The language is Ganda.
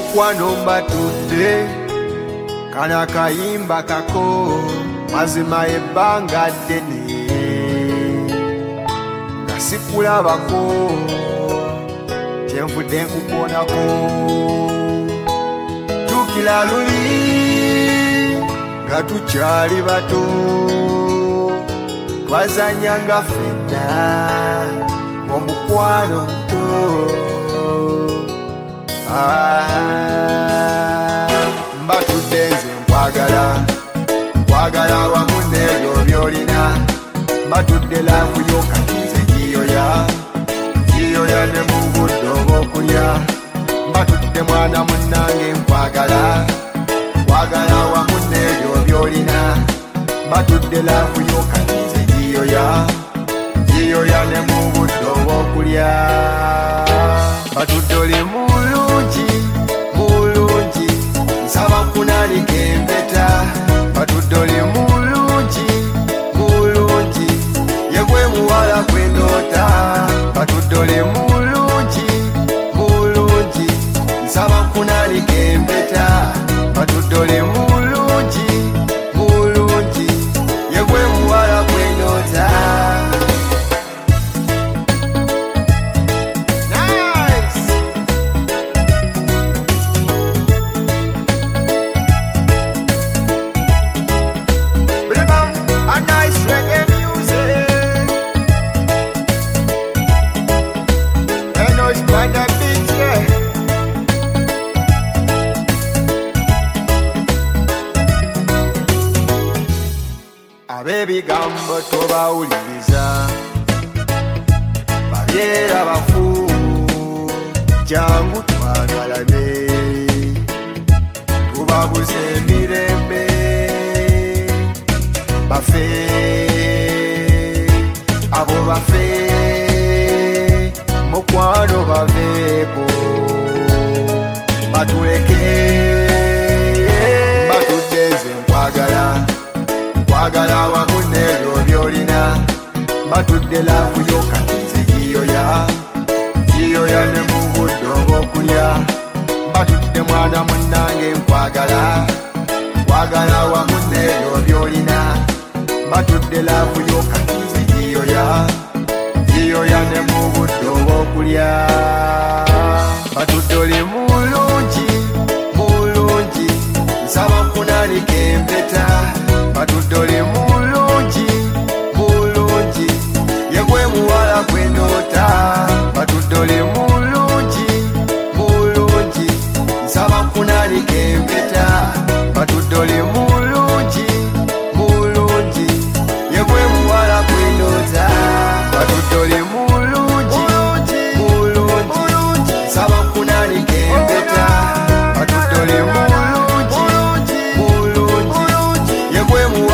Mukwano mbatudde kana kayimba kako mazima ebbanga ddene nga sikulabako kyenvudde nkukoonako tukira luli nga tukyali bato twazanyanga ffenna omukwano muto mbatudde nze nkwagala wamu n'ebyo by'olina mbatudde laavu y'okatinze giyoya ne mu budde obw'okulya mbatudde mwana munnange nkwagala wamu n'ebyo by'olina mbatudde laavu y'okatinze giyoya ne mu budde obw'okulya mbatudde oli mulungi nsaba nkunaalika empeta mbatudde oli mulungi yegwe muwala gwendoota mbatudde oli mulungi nsaba nkunaalika empeta mbatudde oli mulungi yegwe muwala gwendoota. Ab'ebigambo tobawuliriza babyera bafu jangu twagalane tubabuze emirembe bafe abo bafe mukwano baveeko batuleke batudde nze nkwagala wamu n'ebyo by'olina batudde laavu y'okatinze giyoya ne mu budde obw'okulya batudde mwana munnange nkwagala wamu n'ebyo by'olina batudde laavu y'okatinze giyoya ne mu budde obw'okulya batudde oli mulungi nsaba nkunaalika empeta batudde oli mulungi yegwe muwala gwendoota batudde oli mulungi nsaba nkunaalika empeta batudde oli mulungi yegwe muwala gwendoota batudde oli mulungi nsaba nkunaalika empeta batudde oli mulungi yegwe muwala